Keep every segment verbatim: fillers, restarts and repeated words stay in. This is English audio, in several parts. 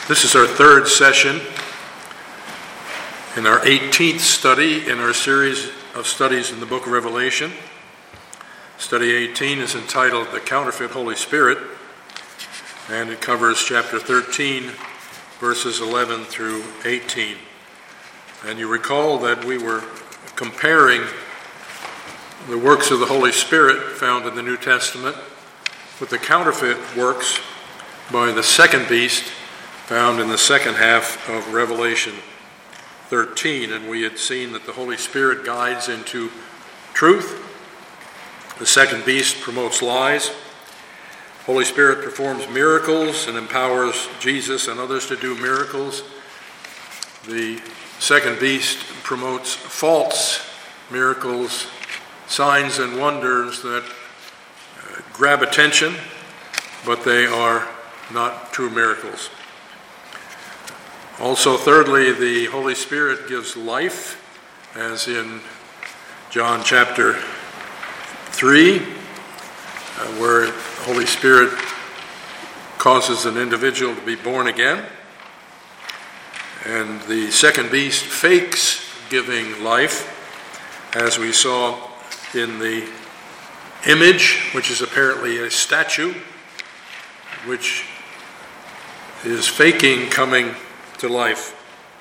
This is our third session in our eighteenth study in our series of studies in the book of Revelation. Study eighteen is entitled The Counterfeit Holy Spirit, and it covers chapter thirteen, verses eleven through eighteen. And you recall that we were comparing the works of the Holy Spirit found in the New Testament with the counterfeit works by the second beast found in the second half of Revelation thirteen. And we had seen that the Holy Spirit guides into truth. The second beast promotes lies. Holy Spirit performs miracles and empowers Jesus and others to do miracles. The second beast promotes false miracles, signs and wonders that uh, grab attention, but they are not true miracles. Also, thirdly, the Holy Spirit gives life, as in John chapter three, uh, where the Holy Spirit causes an individual to be born again. And the second beast fakes giving life, as we saw in the image, which is apparently a statue, which is faking coming to life.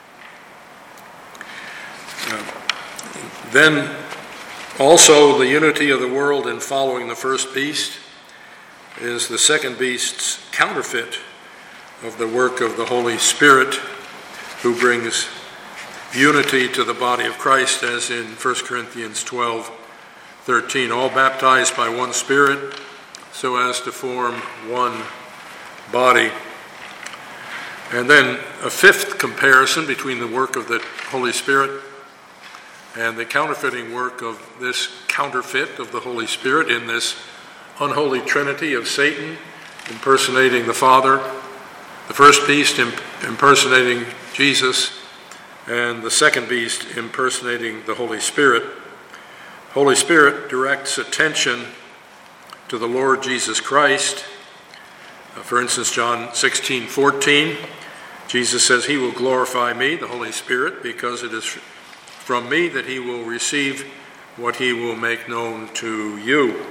Uh, then also the unity of the world in following the first beast is the second beast's counterfeit of the work of the Holy Spirit, who brings unity to the body of Christ, as in First Corinthians twelve thirteen, all baptized by one Spirit so as to form one body. And then a fifth comparison between the work of the Holy Spirit and the counterfeiting work of this counterfeit of the Holy Spirit in this unholy trinity of Satan impersonating the Father, the first beast imp- impersonating Jesus, and the second beast impersonating the Holy Spirit. Holy Spirit directs attention to the Lord Jesus Christ. Uh, for instance, John sixteen fourteen, Jesus says, "He will glorify me," the Holy Spirit, "because it is from me that he will receive what he will make known to you."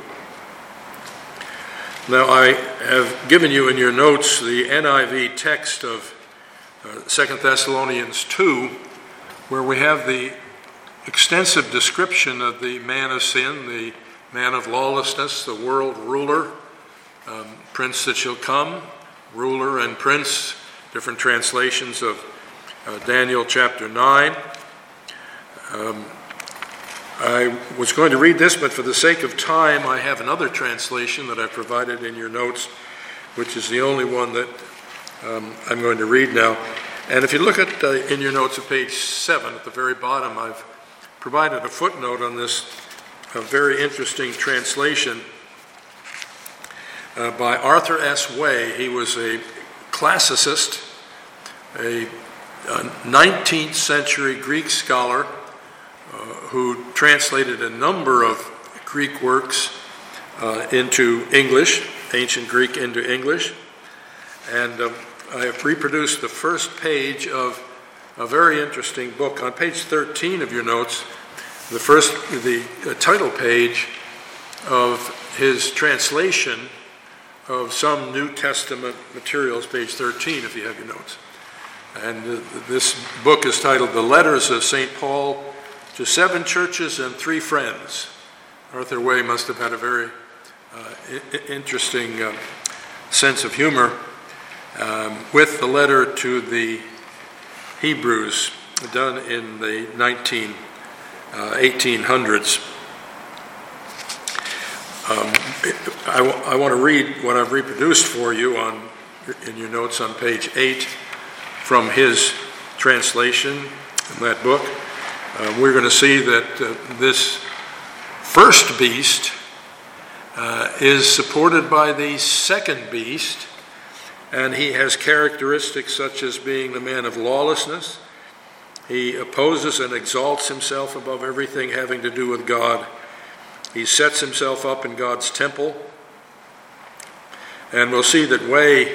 Now, I have given you in your notes the N I V text of uh, Second Thessalonians two, where we have the extensive description of the man of sin, the man of lawlessness, the world ruler, um, prince that shall come, ruler and prince, different translations of uh, Daniel chapter nine. Um, I was going to read this, but for the sake of time, I have another translation that I provided in your notes, which is the only one that um, I'm going to read now. And if you look at uh, in your notes at page seven, at the very bottom, I've provided a footnote on this uh, very interesting translation uh, by Arthur S. Way. He was a classicist, a, a nineteenth century Greek scholar uh, who translated a number of Greek works uh, into English, ancient Greek into English. And uh, I have reproduced the first page of a very interesting book. On page thirteen of your notes, the first, the uh, title page of his translation of some New Testament materials, page thirteen, if you have your notes. And uh, this book is titled The Letters of Saint Paul to Seven Churches and Three Friends. Arthur Way must have had a very uh, I- interesting uh, sense of humor um, with the letter to the Hebrews, done in the nineteen, uh, eighteen hundreds. Um, I, w- I want to read what I've reproduced for you on in your notes on page eight from his translation in that book. Uh, we're going to see that uh, this first beast uh, is supported by the second beast, and he has characteristics such as being the man of lawlessness. He opposes and exalts himself above everything having to do with God. He sets himself up in God's temple. And we'll see that Way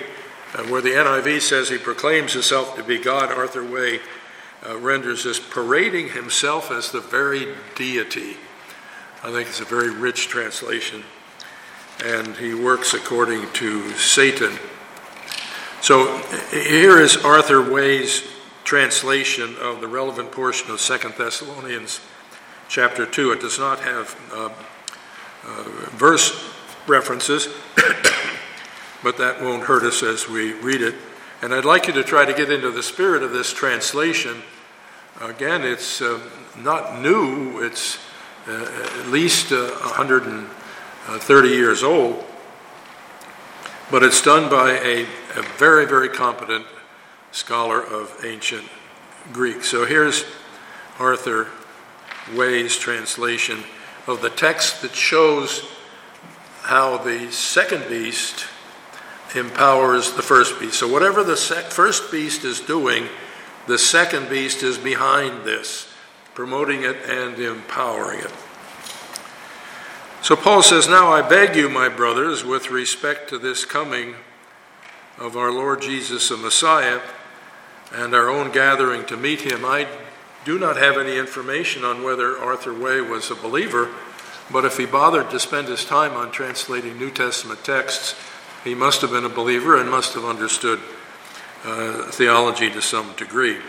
Uh, where the N I V says he proclaims himself to be God, Arthur Way uh, renders this parading himself as the very deity. I think it's a very rich translation. And he works according to Satan. So here is Arthur Way's translation of the relevant portion of Second Thessalonians chapter two. It does not have uh, uh, verse references, but that won't hurt us as we read it. And I'd like you to try to get into the spirit of this translation. Again, it's uh, not new. It's uh, at least uh, one hundred thirty years old. But it's done by a, a very, very competent scholar of ancient Greek. So here's Arthur Way's translation of the text that shows how the second beast empowers the first beast. So whatever the sec- first beast is doing, the second beast is behind this, promoting it and empowering it. So Paul says, "Now I beg you, my brothers, with respect to this coming of our Lord Jesus the Messiah and our own gathering to meet him, I do not have any information on whether Arthur Way was a believer, but if he bothered to spend his time on translating New Testament texts, he must have been a believer and must have understood uh, theology to some degree.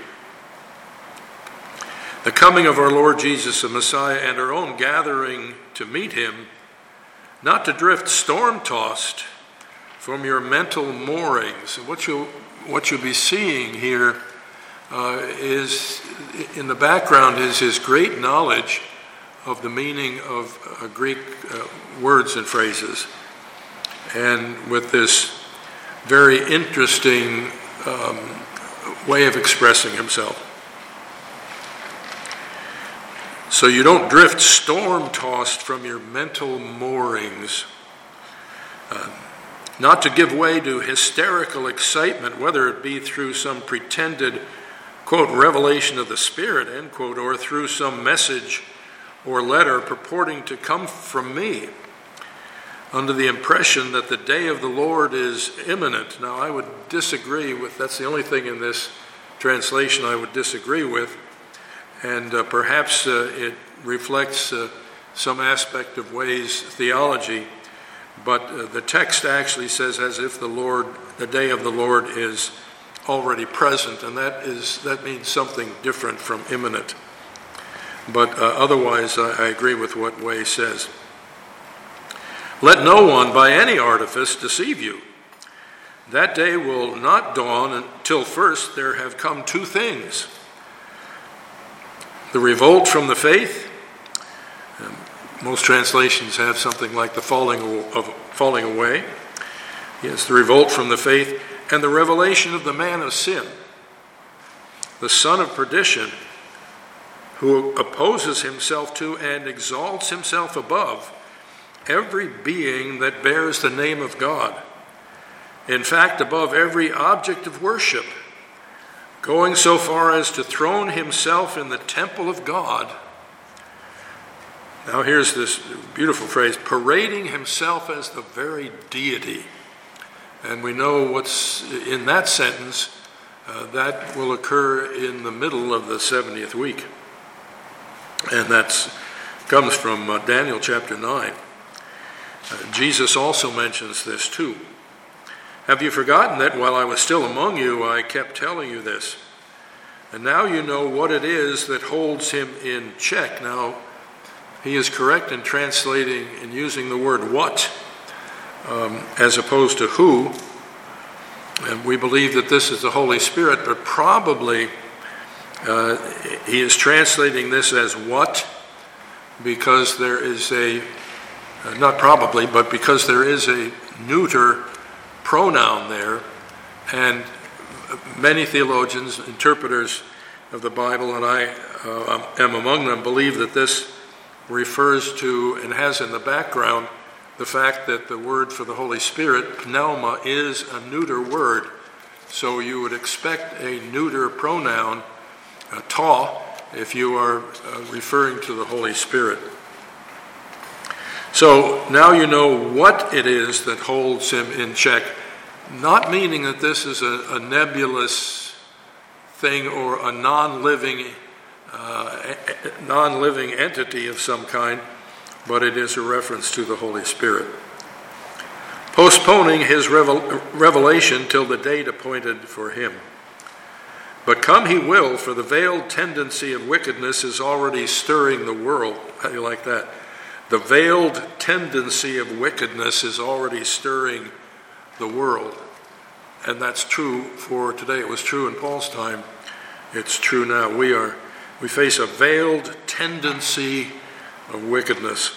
The coming of our Lord Jesus the Messiah and our own gathering to meet him, not to drift storm-tossed from your mental moorings." And what you'll, what you'll be seeing here uh, is, in the background, is his great knowledge of the meaning of uh, Greek uh, words and phrases. And with this very interesting um, way of expressing himself. So you don't drift storm-tossed from your mental moorings. Uh, not to give way to hysterical excitement, whether it be through some pretended, quote, revelation of the Spirit, end quote, or through some message or letter purporting to come from me, under the impression that the day of the Lord is imminent. Now, I would disagree with, that's the only thing in this translation I would disagree with, and uh, perhaps uh, it reflects uh, some aspect of Way's theology, but uh, the text actually says as if the Lord, the day of the Lord is already present, and that is that means something different from imminent. But uh, otherwise, I, I agree with what Way says. "Let no one by any artifice deceive you. That day will not dawn until first there have come two things: the revolt from the faith," um, most translations have something like the falling of falling away. Yes, the revolt from the faith, and the revelation of the man of sin, the son of perdition, who opposes himself to and exalts himself above every being that bears the name of God, in fact, above every object of worship, going so far as to throne himself in the temple of God. Now here's this beautiful phrase, parading himself as the very deity. And we know what's in that sentence, uh, that will occur in the middle of the seventieth week. And that comes from uh, Daniel chapter nine. Uh, Jesus also mentions this too. "Have you forgotten that while I was still among you, I kept telling you this? And now you know what it is that holds him in check." Now, he is correct in translating and using the word what um, as opposed to who. And we believe that this is the Holy Spirit, but probably uh, he is translating this as what because there is a, uh, not probably, but because there is a neuter pronoun there, and many theologians, interpreters of the Bible, and I uh, am among them, believe that this refers to and has in the background the fact that the word for the Holy Spirit, pneuma, is a neuter word. So you would expect a neuter pronoun, uh, ta, if you are uh, referring to the Holy Spirit. So now you know what it is that holds him in check. not meaning that this is a, a nebulous thing or a non-living, uh, non-living entity of some kind, but it is a reference to the Holy Spirit. Postponing his revel- revelation till the date appointed for him. But come he will, for the veiled tendency of wickedness is already stirring the world. How do you like that? The veiled tendency of wickedness is already stirring the world. And that's true for today. It was true in Paul's time. It's true now. We are we face a veiled tendency of wickedness.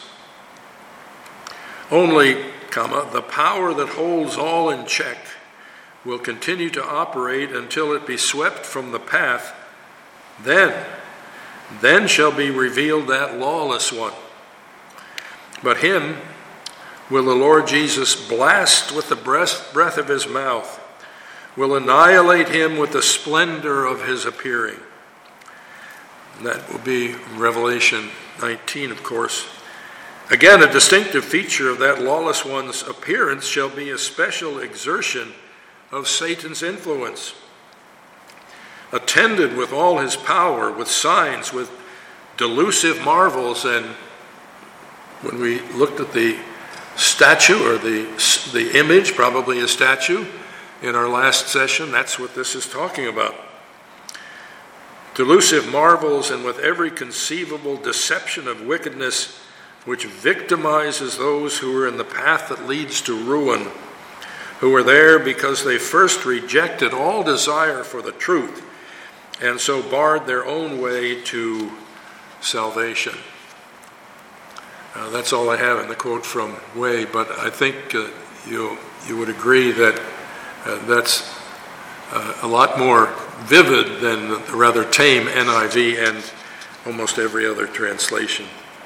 Only, comma, the power that holds all in check will continue to operate until it be swept from the path. Then, then shall be revealed that lawless one. But him will the Lord Jesus blast with the breath, breath of his mouth, will annihilate him with the splendor of his appearing. And that will be Revelation nineteen, of course. Again, a distinctive feature of that lawless one's appearance shall be a special exertion of Satan's influence, attended with all his power, with signs, with delusive marvels. And when we looked at the statue, or the, the image, probably a statue, in our last session, that's what this is talking about. Delusive marvels, and with every conceivable deception of wickedness, which victimizes those who are in the path that leads to ruin, who are there because they first rejected all desire for the truth, and so barred their own way to salvation. Uh, that's all I have in the quote from Way, but I think uh, you you would agree that uh, that's uh, a lot more vivid than the rather tame N I V and almost every other translation.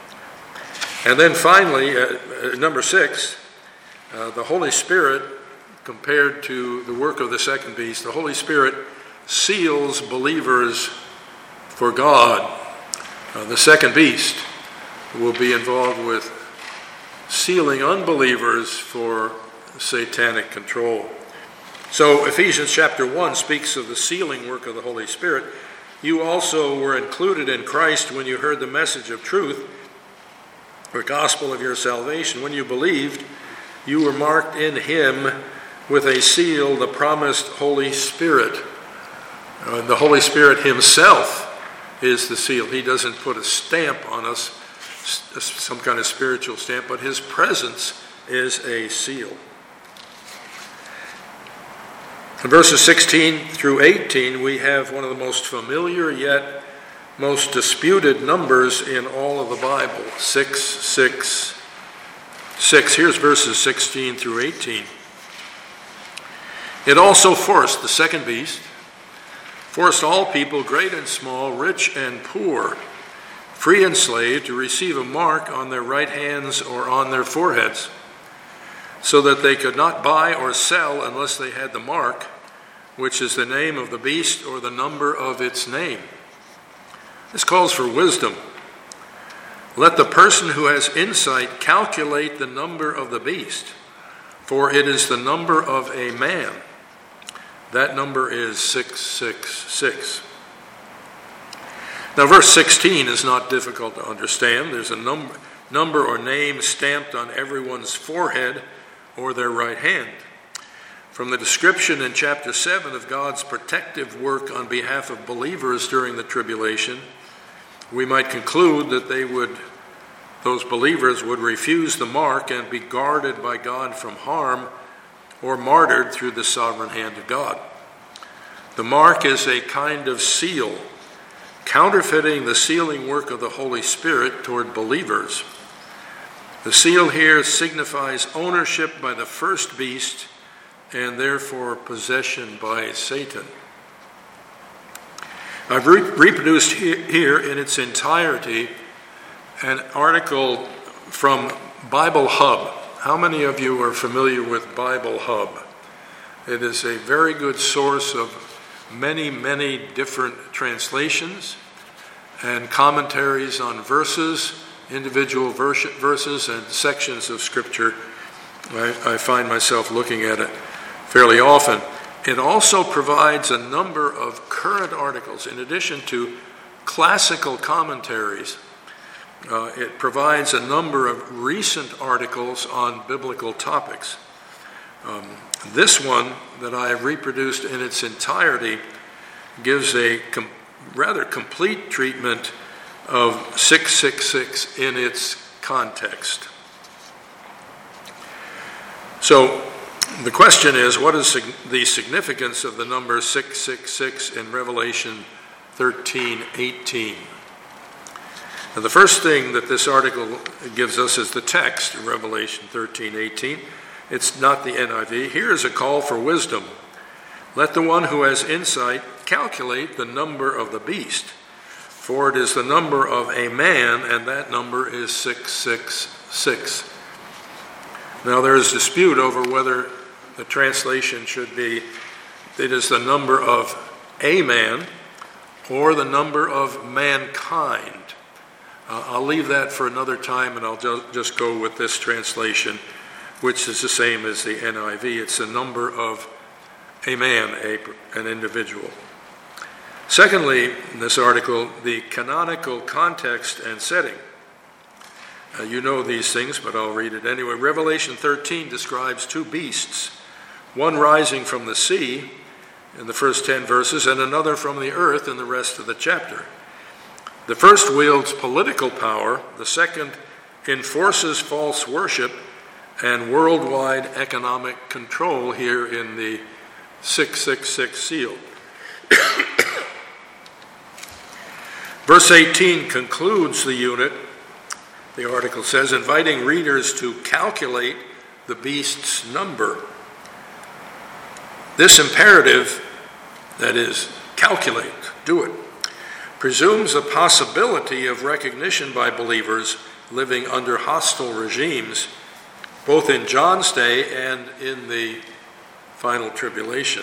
And then finally, uh, uh, number six, uh, the Holy Spirit, compared to the work of the second beast, the Holy Spirit seals believers for God. Uh, the second beast will be involved with sealing unbelievers for satanic control. So Ephesians chapter one speaks of the sealing work of the Holy Spirit. You also were included in Christ when you heard the message of truth, the gospel of your salvation. When you believed, you were marked in him with a seal, the promised Holy Spirit. Uh, the Holy Spirit himself is the seal. He doesn't put a stamp on us, some kind of spiritual stamp, but his presence is a seal. In verses sixteen through eighteen, we have one of the most familiar yet most disputed numbers in all of the Bible, six, six, six. Here's verses sixteen through eighteen. It also forced, the second beast, forced all people, great and small, rich and poor, free and slave, to receive a mark on their right hands or on their foreheads, so that they could not buy or sell unless they had the mark, which is the name of the beast or the number of its name. This calls for wisdom. Let the person who has insight calculate the number of the beast, for it is the number of a man. That number is six six six. Now, verse sixteen is not difficult to understand. There's a number, number or name stamped on everyone's forehead or their right hand. From the description in chapter seven of God's protective work on behalf of believers during the tribulation, we might conclude that they would, those believers would refuse the mark and be guarded by God from harm or martyred through the sovereign hand of God. The mark is a kind of seal, counterfeiting the sealing work of the Holy Spirit toward believers. The seal here signifies ownership by the first beast and therefore possession by Satan. I've re- reproduced he- here in its entirety an article from Bible Hub. How many of you are familiar with Bible Hub? It is a very good source of many, many different translations and commentaries on verses, individual verse, verses and sections of Scripture. I, I find myself looking at it fairly often. It also provides a number of current articles. In addition to classical commentaries, uh, it provides a number of recent articles on biblical topics. Um, this one that I have reproduced in its entirety gives a com- rather complete treatment of six six six in its context. So the question is, what is sig- the significance of the number six six six in Revelation thirteen eighteen? And the first thing that this article gives us is the text, Revelation thirteen eighteen. It's not the N I V. Here is a call for wisdom. Let the one who has insight calculate the number of the beast, for it is the number of a man, and that number is six six six. Now there is dispute over whether the translation should be, it is the number of a man or the number of mankind. Uh, I'll leave that for another time, and I'll ju- just go with this translation, which is the same as the N I V. It's the number of a man, a, an individual. Secondly, in this article, the canonical context and setting. Uh, you know these things, but I'll read it anyway. Revelation thirteen describes two beasts, one rising from the sea in the first ten verses, and another from the earth in the rest of the chapter. The first wields political power, the second enforces false worship and worldwide economic control here in the six six six seal. Verse eighteen concludes the unit, the article says, inviting readers to calculate the beast's number. This imperative, that is, calculate, do it, presumes the possibility of recognition by believers living under hostile regimes, both in John's day and in the final tribulation.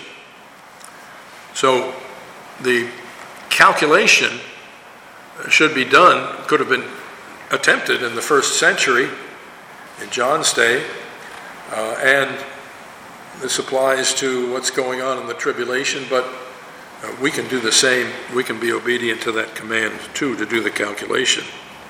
So the calculation should be done, could have been attempted in the first century, in John's day, uh, and this applies to what's going on in the tribulation, but uh, we can do the same. We can be obedient to that command, too, to do the calculation.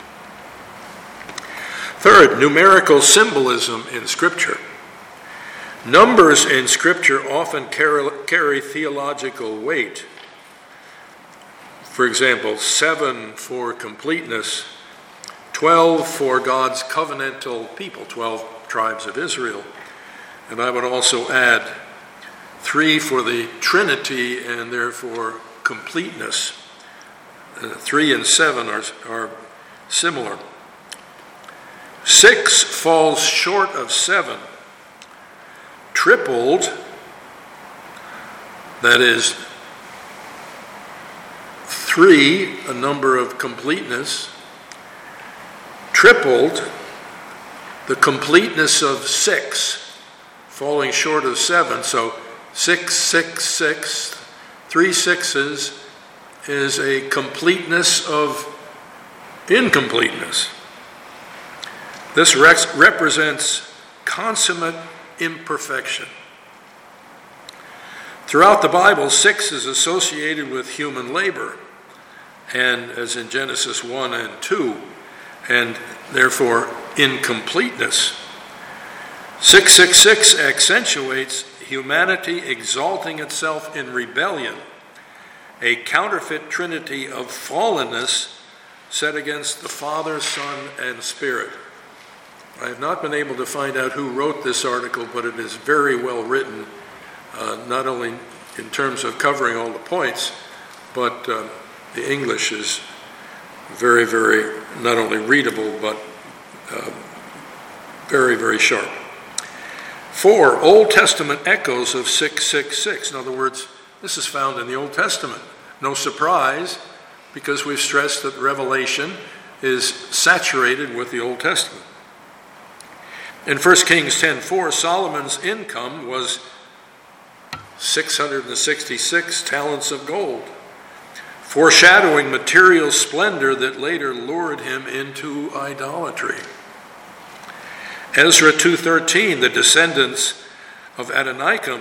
Third, numerical symbolism in Scripture. Numbers in Scripture often carry, carry theological weight. For example, seven for completeness, twelve for God's covenantal people, twelve tribes of Israel. And I would also add three for the Trinity and therefore completeness. Uh, three and seven are, are similar. Six falls short of seven. Tripled, that is, three, a number of completeness. Tripled, the completeness of six, falling short of seven. So six, six, six, three sixes is a completeness of incompleteness. This rex- represents consummate imperfection. Throughout the Bible, six is associated with human labor, and as in Genesis one and two, and therefore incompleteness. six six six accentuates humanity exalting itself in rebellion, a counterfeit trinity of fallenness set against the Father, Son, and Spirit. I have not been able to find out who wrote this article, but it is very well written, uh, not only in terms of covering all the points, but uh, the English is very, very, not only readable, but uh, very, very sharp. Four, Old Testament echoes of six six six. In other words, this is found in the Old Testament. No surprise, because we've stressed that Revelation is saturated with the Old Testament. In First Kings ten four, Solomon's income was six hundred sixty-six talents of gold, foreshadowing material splendor that later lured him into idolatry. Ezra two thirteen, the descendants of Adonikam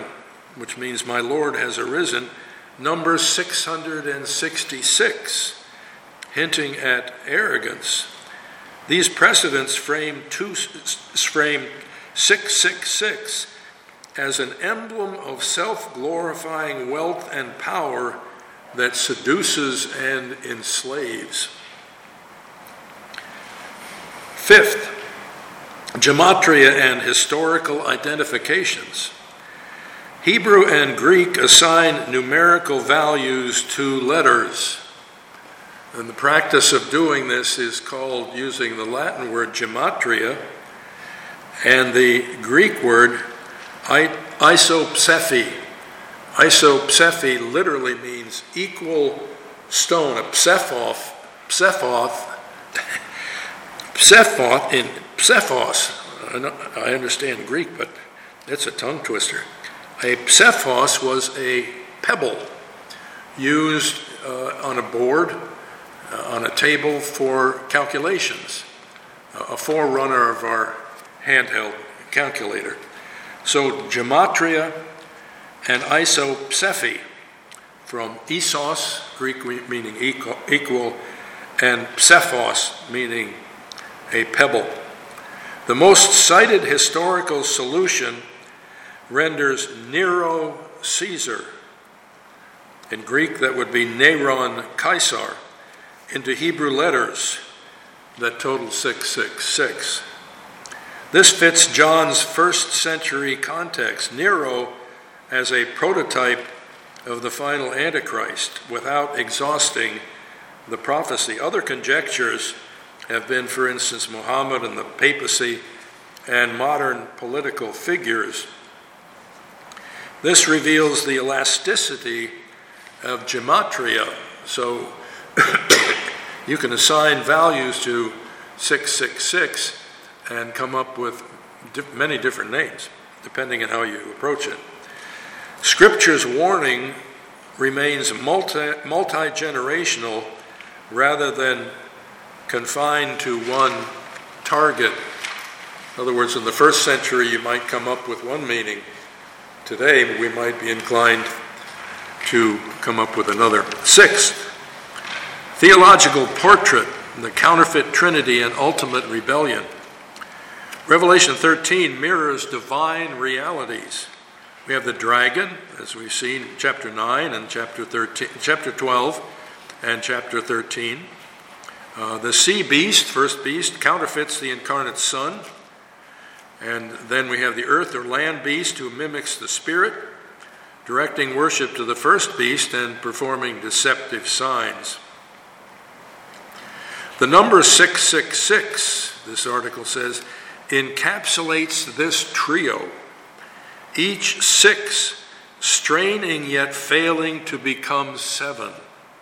which means my Lord has arisen, number six hundred sixty-six, hinting at arrogance. These precedents frame, two, frame six six six as an emblem of self-glorifying wealth and power that seduces and enslaves. Fifth, gematria and historical identifications. Hebrew and Greek assign numerical values to letters. And the practice of doing this is called using the Latin word gematria and the Greek word isopsephi. Isopsephi literally means equal stone. A psephoth, psephoth, psephoth in psephos. I understand Greek, but it's a tongue twister. A psephos was a pebble used uh, on a board, uh, on a table for calculations, uh, a forerunner of our handheld calculator. So gematria and isopsephi, from isos, Greek meaning equal, equal, and psephos, meaning a pebble. The most cited historical solution renders Nero Caesar, in Greek that would be Neron Caesar, into Hebrew letters that total six six six. This fits John's first century context, Nero as a prototype of the final Antichrist, without exhausting the prophecy. Other conjectures have been, for instance, Muhammad and the papacy and modern political figures. This reveals the elasticity of gematria. So you can assign values to six six six and come up with di- many different names, depending on how you approach it. Scripture's warning remains multi, multi-generational rather than confined to one target. In other words, in the first century, you might come up with one meaning. Today, we might be inclined to come up with another. Sixth, theological portrait, the counterfeit trinity and ultimate rebellion. Revelation thirteen mirrors divine realities. We have the dragon, as we've seen in chapter nine and chapter thirteen, chapter twelve and chapter thirteen. Uh, the sea beast, first beast, counterfeits the incarnate Son. And then we have the earth or land beast who mimics the spirit, directing worship to the first beast and performing deceptive signs. The number six six six, this article says, encapsulates this trio, each six straining yet failing to become seven.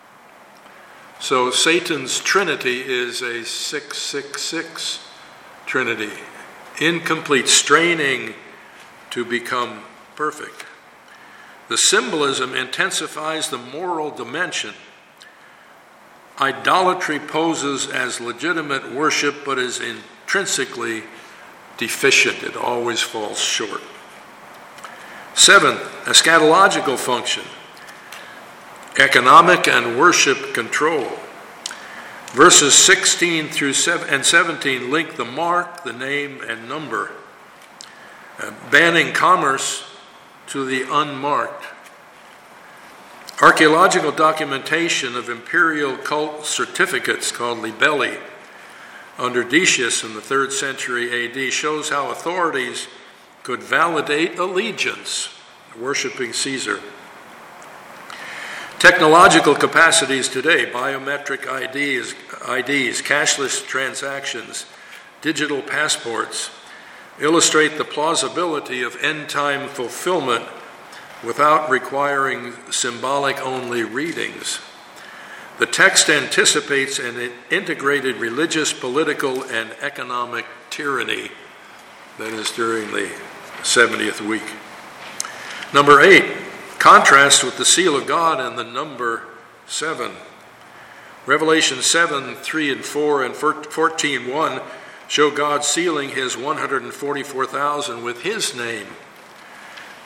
So Satan's trinity is a six six six trinity, incomplete, straining to become perfect. The symbolism intensifies the moral dimension. Idolatry poses as legitimate worship, but is intrinsically deficient. It always falls short. Seventh, eschatological function. Economic and worship control. Verses sixteen through seventeen link the mark, the name, and number, uh, banning commerce to the unmarked. Archaeological documentation of imperial cult certificates called libelli under Decius in the third century A D shows how authorities could validate allegiance, worshiping Caesar. Technological capacities today, biometric I Ds, I Ds, cashless transactions, digital passports, illustrate the plausibility of end-time fulfillment without requiring symbolic-only readings. The text anticipates an integrated religious, political, and economic tyranny that is during the seventieth week. Number eight, contrast with the seal of God and the number seven. Revelation seven, three and four and fourteen, one show God sealing his one hundred forty-four thousand with his name.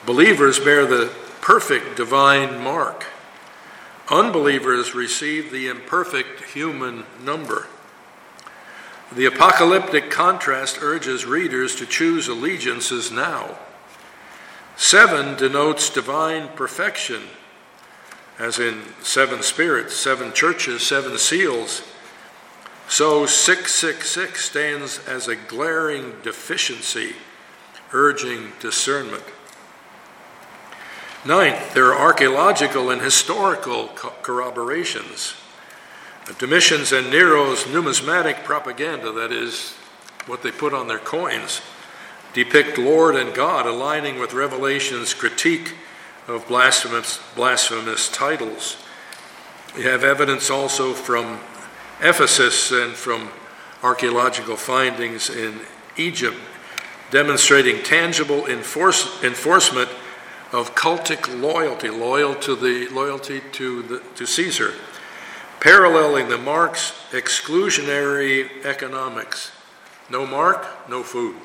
Believers bear the perfect divine mark. Unbelievers receive the imperfect human number. The apocalyptic contrast urges readers to choose allegiances now. Seven denotes divine perfection, as in seven spirits, seven churches, seven seals. So six six six stands as a glaring deficiency, urging discernment. Ninth, there are archaeological and historical corroborations. Domitian's and Nero's numismatic propaganda, that is, what they put on their coins, depict Lord and God aligning with Revelation's critique of blasphemous, blasphemous titles. We have evidence also from Ephesus and from archaeological findings in Egypt demonstrating tangible enforce, enforcement of cultic loyalty, loyal to the loyalty to the, to Caesar, paralleling the Marx exclusionary economics. No mark, no food.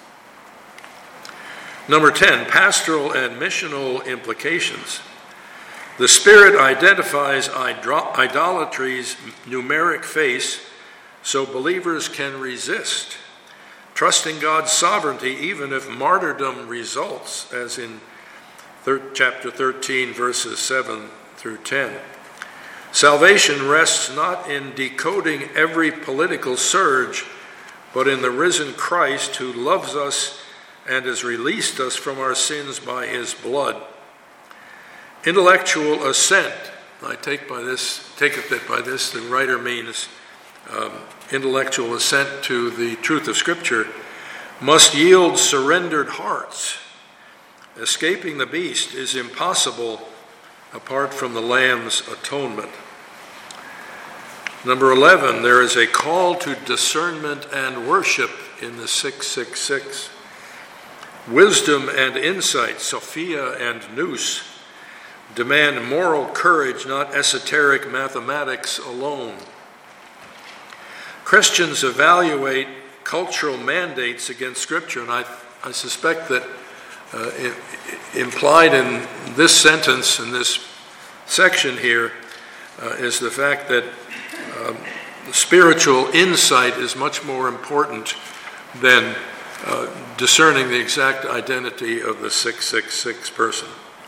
Number ten, pastoral and missional implications. The Spirit identifies idol- idolatry's numeric face so believers can resist, trusting God's sovereignty even if martyrdom results, as in thir- chapter thirteen, verses seven through ten. Salvation rests not in decoding every political surge, but in the risen Christ who loves us and has released us from our sins by his blood. Intellectual assent, I take by this, take it that by this the writer means um, intellectual assent to the truth of Scripture, must yield surrendered hearts. Escaping the beast is impossible apart from the Lamb's atonement. Number eleven, there is a call to discernment and worship in the six six six. Wisdom and insight, Sophia and Nous, demand moral courage, not esoteric mathematics alone. Christians evaluate cultural mandates against Scripture, and I, I suspect that uh, it, implied in this sentence, in this section here, uh, is the fact that um, spiritual insight is much more important than uh, discerning the exact identity of the six six six person.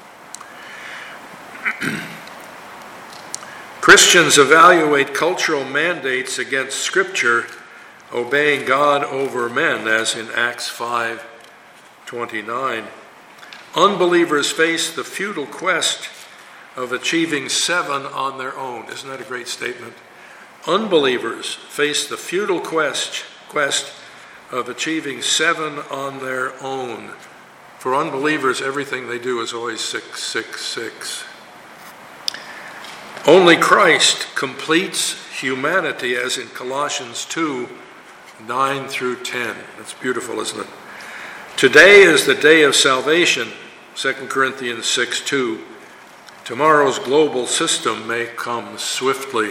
Christians evaluate cultural mandates against Scripture, obeying God over men, as in Acts five twenty-nine. Unbelievers face the futile quest of achieving seven on their own. Isn't that a great statement? Unbelievers face the futile quest, quest of achieving seven on their own. For unbelievers, everything they do is always six six six. Only Christ completes humanity, as in Colossians two nine through ten. That's beautiful, isn't it? Today is the day of salvation, Second Corinthians six two. Tomorrow's global system may come swiftly.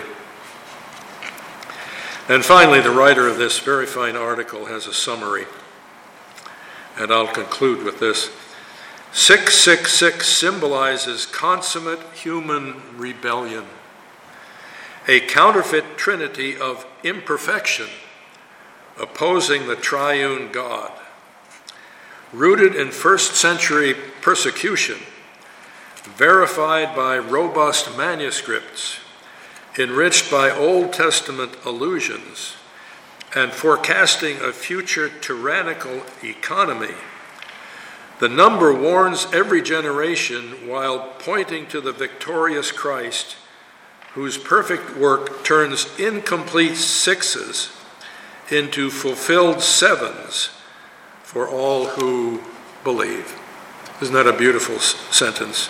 And finally, the writer of this very fine article has a summary, and I'll conclude with this. six six six symbolizes consummate human rebellion, a counterfeit trinity of imperfection opposing the triune God. Rooted in first century persecution, verified by robust manuscripts, enriched by Old Testament allusions, and forecasting a future tyrannical economy, the number warns every generation while pointing to the victorious Christ, whose perfect work turns incomplete sixes into fulfilled sevens for all who believe. Isn't that a beautiful s- sentence?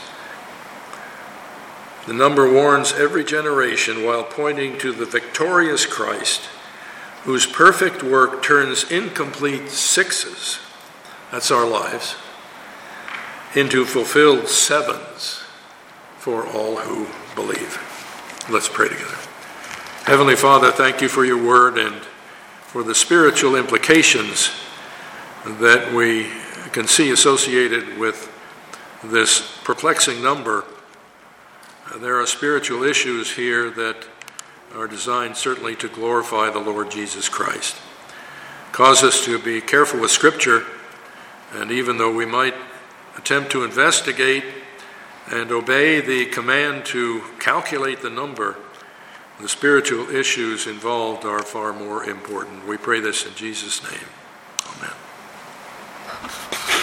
The number warns every generation while pointing to the victorious Christ, whose perfect work turns incomplete sixes, that's our lives, into fulfilled sevens for all who believe. Let's pray together. Heavenly Father, thank you for your word and for the spiritual implications that we can see associated with this perplexing number, there are spiritual issues here that are designed certainly to glorify the Lord Jesus Christ. Cause us to be careful with Scripture, and even though we might attempt to investigate and obey the command to calculate the number, the spiritual issues involved are far more important. We pray this in Jesus' name.